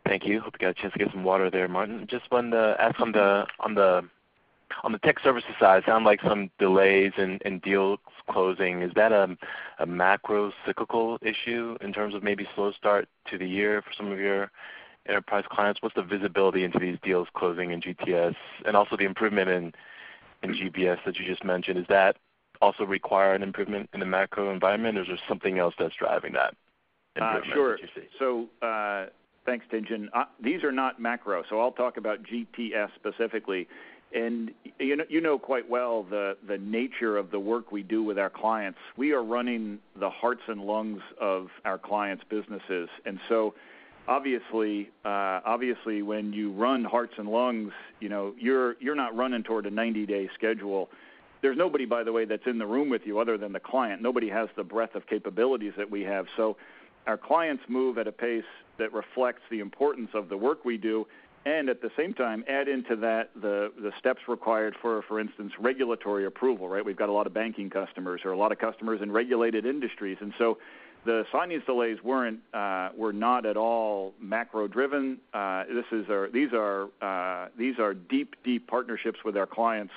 Thank you. Hope you got a chance to get some water there, Martin. Just wanted to ask on the tech services side, sound like some delays in deals closing. Is that a macro cyclical issue in terms of maybe slow start to the year for some of your enterprise clients? What's the visibility into these deals closing in GTS, and also the improvement in GBS that you just mentioned? Does that also require an improvement in the macro environment, or is there something else that's driving that improvement sure. that you see? So thanks, Tien-Tsin. These are not macro, so I'll talk about GTS specifically. And you know quite well the nature of the work we do with our clients. We are running the hearts and lungs of our clients' businesses, and so obviously, when you run hearts and lungs, you're not running toward a 90-day schedule. There's nobody, by the way, that's in the room with you other than the client. Nobody has the breadth of capabilities that we have. So our clients move at a pace that reflects the importance of the work we do, and at the same time add into that the steps required for instance, regulatory approval, right? We've got a lot of banking customers or a lot of customers in regulated industries, and so the signings delays were not at all macro-driven. These are deep partnerships with our clients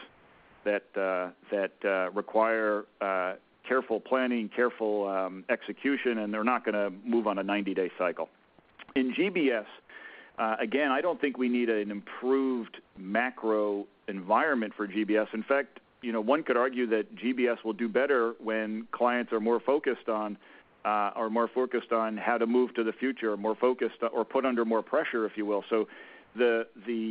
that require careful planning, careful execution, and they're not going to move on a 90-day cycle. In GBS, again, I don't think we need an improved macro environment for GBS. In fact, one could argue that GBS will do better when clients are more focused on how to move to the future, more focused or put under more pressure, if you will. So the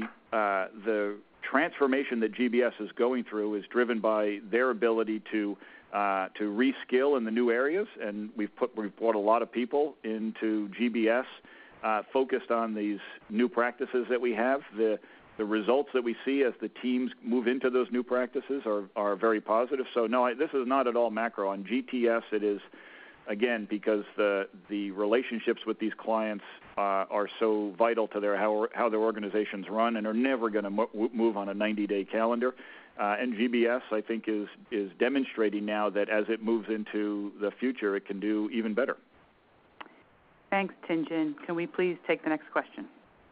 transformation that GBS is going through is driven by their ability to reskill in the new areas, and we've brought a lot of people into GBS focused on these new practices that we have. The results that we see as the teams move into those new practices are very positive. So no, this is not at all macro. On GTS, it is, again, because the relationships with these clients are so vital to how their organizations run and are never going to move on a 90-day calendar. And GBS, I think, is demonstrating now that as it moves into the future, it can do even better. Thanks, Tien-Tsin. Can we please take the next question?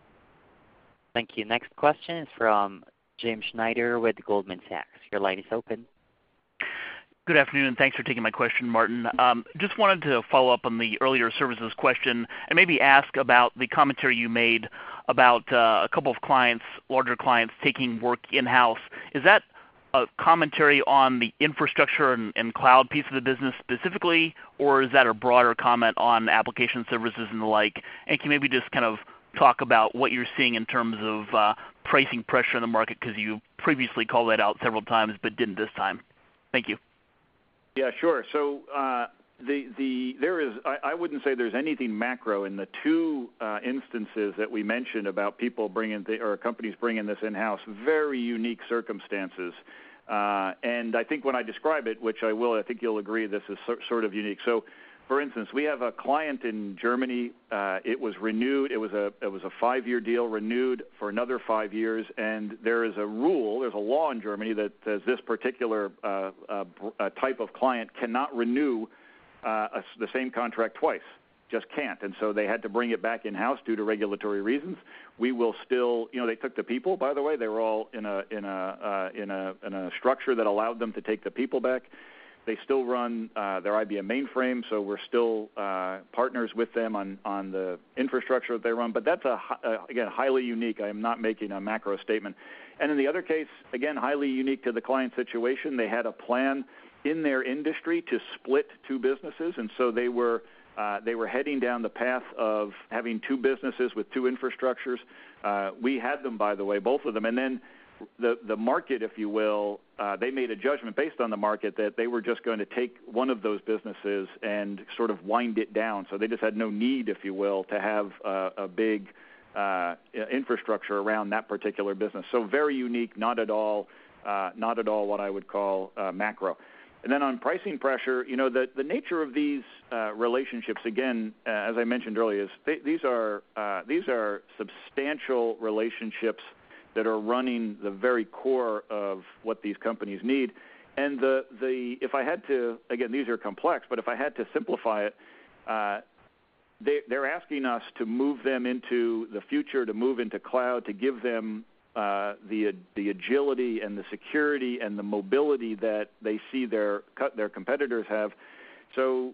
Thank you. Next question is from James Schneider with Goldman Sachs. Your line is open. Good afternoon. Thanks for taking my question, Martin. Just wanted to follow up on the earlier services question and maybe ask about the commentary you made about a couple of clients, larger clients, taking work in-house. Is that a commentary on the infrastructure and cloud piece of the business specifically, or is that a broader comment on application services and the like? And can you maybe just kind of talk about what you're seeing in terms of pricing pressure in the market, because you previously called that out several times but didn't this time. Thank you. Yeah, sure. So there is. I wouldn't say there's anything macro in the two instances that we mentioned about people or companies bringing this in-house. Very unique circumstances, and I think when I describe it, which I will, I think you'll agree this is sort of unique. So, for instance, we have a client in Germany. It was renewed. It was a 5-year deal, renewed for another 5 years. And there is a rule. There's a law in Germany that says this particular type of client cannot renew the same contract twice. Just can't. And so they had to bring it back in-house due to regulatory reasons. We will still, they took the people. By the way, they were all in a structure that allowed them to take the people back. They still run their IBM mainframe, so we're still partners with them on the infrastructure that they run. But that's, again, highly unique. I am not making a macro statement. And in the other case, again, highly unique to the client situation, they had a plan in their industry to split two businesses, and so they were heading down the path of having two businesses with two infrastructures. We had them, by the way, both of them. And then the market, if you will, they made a judgment based on the market that they were just going to take one of those businesses and sort of wind it down. So they just had no need, if you will, to have a big infrastructure around that particular business. So very unique, not at all what I would call macro. And then on pricing pressure, the nature of these relationships, again, as I mentioned earlier, is these are substantial relationships that are running the very core of what these companies need. And if I had to, again, these are complex, but if I had to simplify it, they're asking us to move them into the future, to move into cloud, to give them the agility and the security and the mobility that they see their competitors have. So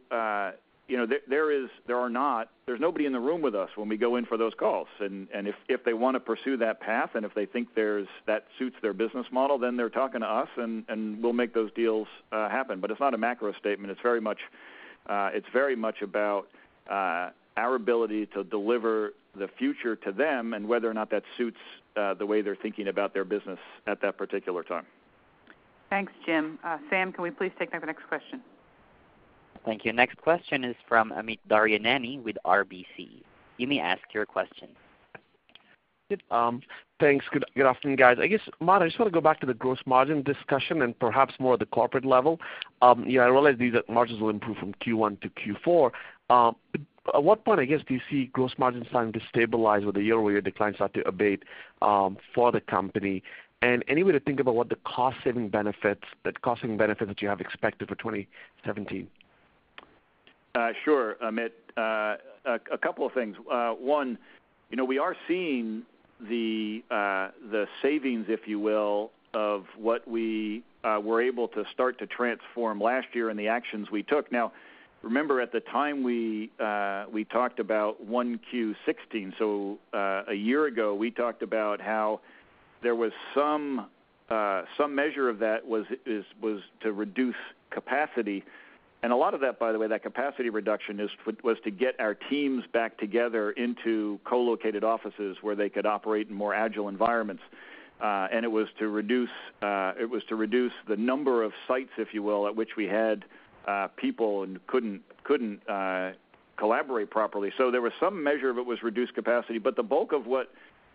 there's nobody in the room with us when we go in for those calls, and if they want to pursue that path, and if they think that suits their business model, then they're talking to us, and we'll make those deals happen. But it's not a macro statement. It's very much about our ability to deliver the future to them, and whether or not that suits the way they're thinking about their business at that particular time. Thanks, Jim. Sam, can we please take the next question? Thank you. Next question is from Amit Daryanani with RBC. You may ask your question. Thanks. Good afternoon, guys. I guess, Mark, I just want to go back to the gross margin discussion and perhaps more at the corporate level. I realize these margins will improve from Q1 to Q4. At what point, I guess, do you see gross margins starting to stabilize with the year-over-year decline start to abate for the company? And any way to think about what the cost-saving benefits that you have expected for 2017? Sure, Amit. A couple of things. One, we are seeing the savings, if you will, of what we were able to start to transform last year and the actions we took. Now, remember at the time we talked about 1Q16, so a year ago we talked about how there was some measure of that was to reduce capacity. And a lot of that, by the way, that capacity reduction was to get our teams back together into co-located offices where they could operate in more agile environments, and it was to reduce the number of sites, if you will, at which we had people and couldn't collaborate properly. So there was some measure of it was reduced capacity, but the bulk of what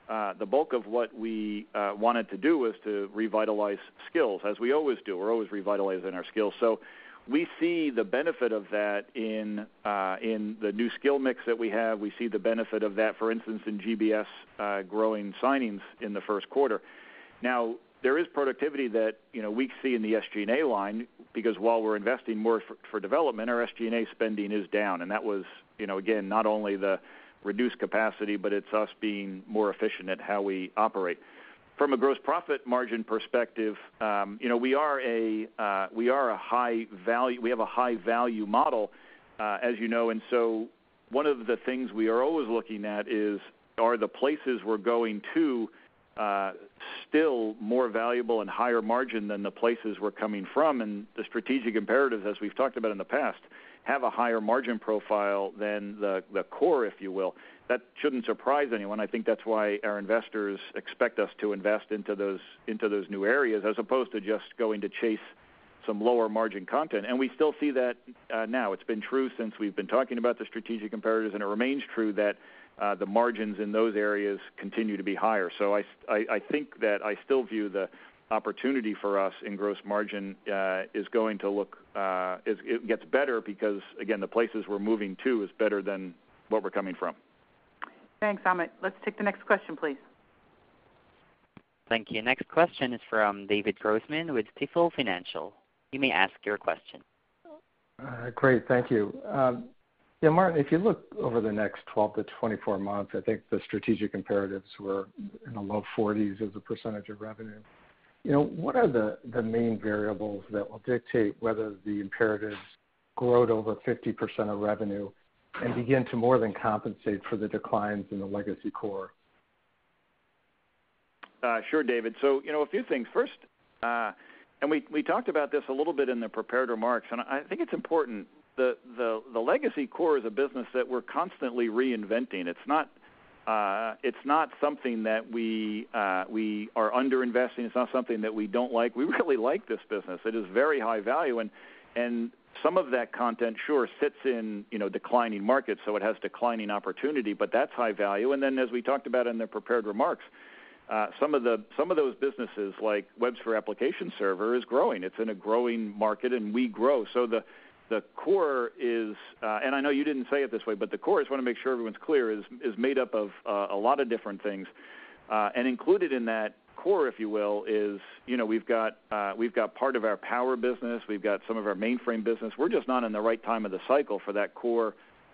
we wanted to do was to revitalize skills, as we always do. We're always revitalizing our skills. So we see the benefit of that in the new skill mix that we have. We see the benefit of that, for instance, in GBS growing signings in the first quarter. Now, there is productivity that we see in the SG&A line, because while we're investing more for development, our SG&A spending is down, and that was again not only the reduced capacity, but it's us being more efficient at how we operate. From a gross profit margin perspective, we are a high value. We have a high value model, as you know, and so one of the things we are always looking at are the places we're going to still more valuable and higher margin than the places we're coming from, and the strategic imperatives, as we've talked about in the past, have a higher margin profile than the core, if you will. That shouldn't surprise anyone. I think that's why our investors expect us to invest into those new areas, as opposed to just going to chase some lower margin content. And we still see that now. It's been true since we've been talking about the strategic imperatives, and it remains true that the margins in those areas continue to be higher. So I think that I still view the opportunity for us in gross margin is going to look it gets better, because again the places we're moving to is better than what we're coming from. Thanks, Amit. Let's take the next question, please. Thank you. Next question is from David Grossman with Stifel Financial. You may ask your question. Great, thank you. Martin, if you look over the next 12 to 24 months, I think the strategic imperatives were in the low 40s as a percentage of revenue. What are the main variables that will dictate whether the imperatives grow to over 50% of revenue and begin to more than compensate for the declines in the legacy core? Sure, David. So, a few things. First, and we talked about this a little bit in the prepared remarks, and I think it's important. The legacy core is a business that we're constantly reinventing. It's not something that we are underinvesting. It's not something that we don't like. We really like this business. It is very high value, and some of that content, sure, sits in declining markets, so it has declining opportunity, but that's high value. And then, as we talked about in the prepared remarks, some of those businesses, like WebSphere Application Server, is growing. It's in a growing market, and we grow. So the core is, and I know you didn't say it this way, but the core, I just want to make sure everyone's clear, is made up of a lot of different things, and included in that core, if you will, is we've got part of our power business, we've got some of our mainframe business. We're just not in the right time of the cycle for that core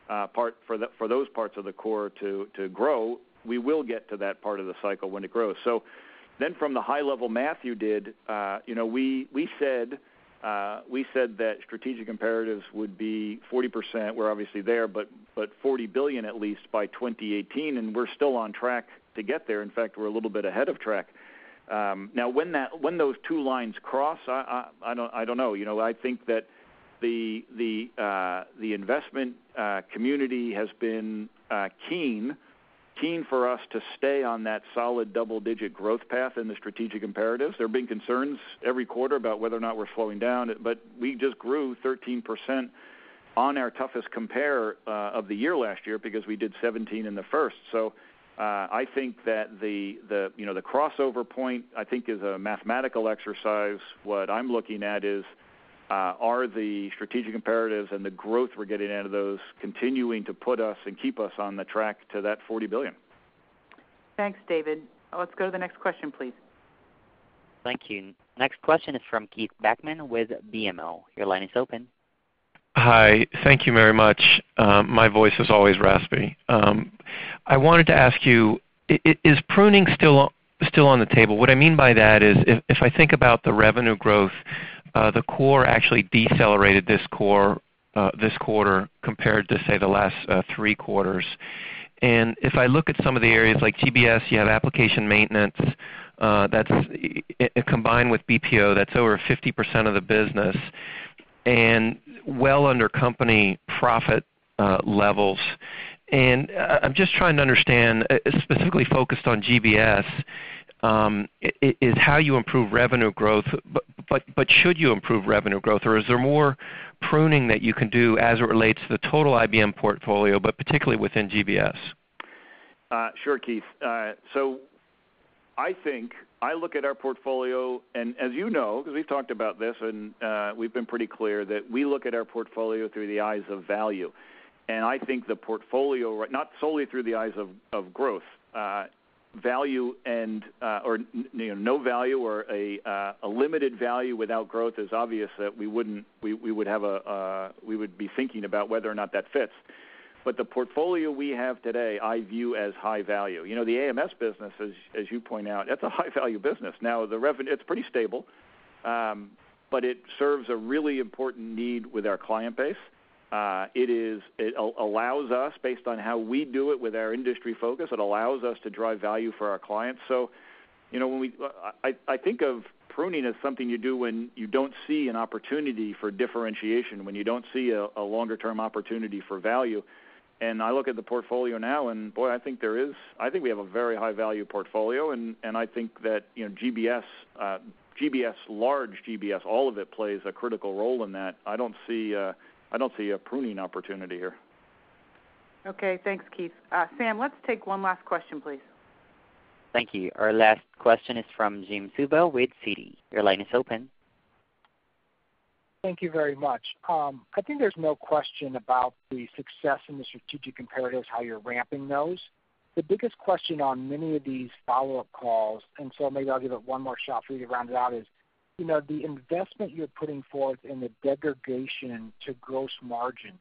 for those parts of the core to grow, we will get to that part of the cycle when it grows. So then from the high level math you did, we said that strategic imperatives would be 40%. We're obviously there, but $40 billion at least by 2018, and we're still on track to get there. In fact, we're a little bit ahead of track. Now, when those two lines cross, I don't know. I think that the investment community has been keen for us to stay on that solid double-digit growth path in the strategic imperatives. There have been concerns every quarter about whether or not we're slowing down, but we just grew 13% on our toughest compare of the year last year because we did 17 in the first. So I think that the crossover point, I think, is a mathematical exercise. What I'm looking at is are the strategic imperatives and the growth we're getting out of those continuing to put us and keep us on the track to that $40 billion. Thanks, David. Let's go to the next question, please. Thank you. Next question is from Keith Bachman with BMO. Your line is open. Hi. Thank you very much. My voice is always raspy. I wanted to ask you, is pruning still on the table? What I mean by that is if I think about the revenue growth, the core actually decelerated this quarter compared to, say, the last 3 quarters. And if I look at some of the areas like GBS, you have application maintenance, that's combined with BPO, that's over 50% of the business, and well under company profit levels. And I'm just trying to understand, specifically focused on GBS, is how you improve revenue growth, but should you improve revenue growth, or is there more pruning that you can do as it relates to the total IBM portfolio, but particularly within GBS? Sure, Keith. So I think I look at our portfolio, and as you know, because we've talked about this, and we've been pretty clear that we look at our portfolio through the eyes of value. And I think the portfolio, not solely through the eyes of growth, value and or no value or a limited value without growth is obvious that we would be thinking about whether or not that fits. But the portfolio we have today, I view as high value. The AMS business, as you point out, that's a high value business. Now the revenue, it's pretty stable, but it serves a really important need with our client base. It allows us, based on how we do it with our industry focus, it allows us to drive value for our clients. So, when I think of pruning as something you do when you don't see an opportunity for differentiation, when you don't see a longer-term opportunity for value. And I look at the portfolio now, and boy, I think we have a very high-value portfolio, and I think that GBS, large GBS, all of it plays a critical role in that. I don't see a pruning opportunity here. Okay, thanks, Keith. Sam, let's take one last question, please. Thank you. Our last question is from Jim Suva with Citi. Your line is open. Thank you very much. I think there's no question about the success in the strategic imperatives, how you're ramping those. The biggest question on many of these follow-up calls, and so maybe I'll give it one more shot for you to round it out, is the investment you're putting forth in the degradation to gross margins.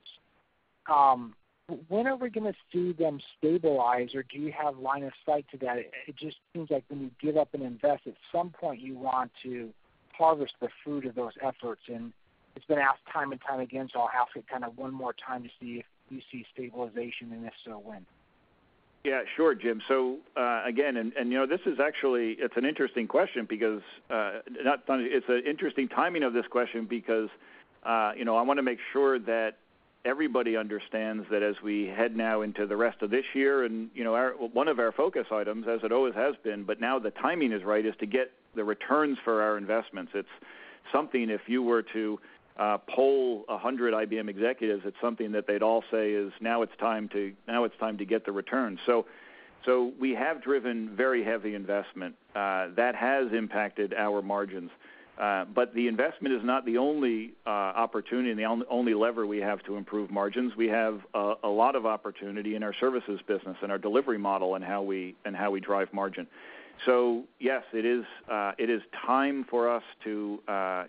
When are we going to see them stabilize, or do you have line of sight to that? It just seems like when you give up and invest, at some point you want to harvest the fruit of those efforts. And it's been asked time and time again, so I'll ask it kind of one more time to see if you see stabilization, and if so, when. Yeah, sure, Jim. So again, and this is actually, it's an interesting question because it's an interesting timing of this question because I want to make sure that everybody understands that as we head now into the rest of this year, and one of our focus items, as it always has been, but now the timing is right, is to get the returns for our investments. It's something, if you were to poll 100 IBM executives, it's something that they'd all say is now it's time to get the return. So we have driven very heavy investment that has impacted our margins. But the investment is not the only opportunity and the only lever we have to improve margins. We have a lot of opportunity in our services business and our delivery model and how we drive margin. So yes, it is time for us to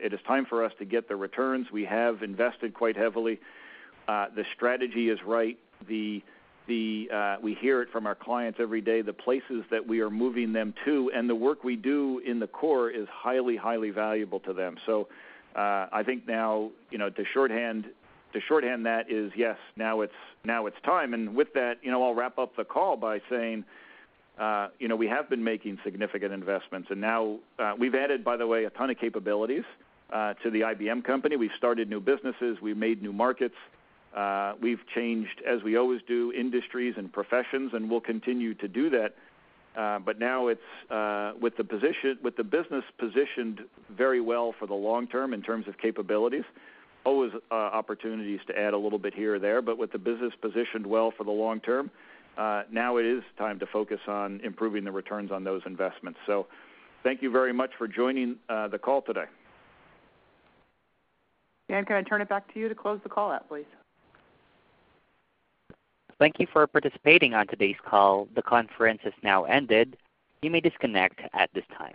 get the returns. We have invested quite heavily. The strategy is right. we hear it from our clients every day, the places that we are moving them to, and the work we do in the core is highly, highly valuable to them. So I think now, to shorthand that is, yes, now it's time. And with that, I'll wrap up the call by saying, we have been making significant investments, and now we've added, by the way, a ton of capabilities to the IBM company. We've started new businesses. We've made new markets. We've changed, as we always do, industries and professions, and we'll continue to do that. But now it's with the business positioned very well for the long term in terms of capabilities. Always opportunities to add a little bit here or there, but with the business positioned well for the long term, now it is time to focus on improving the returns on those investments. So thank you very much for joining the call today. Dan, can I turn it back to you to close the call out, please? Thank you for participating on today's call. The conference has now ended. You may disconnect at this time.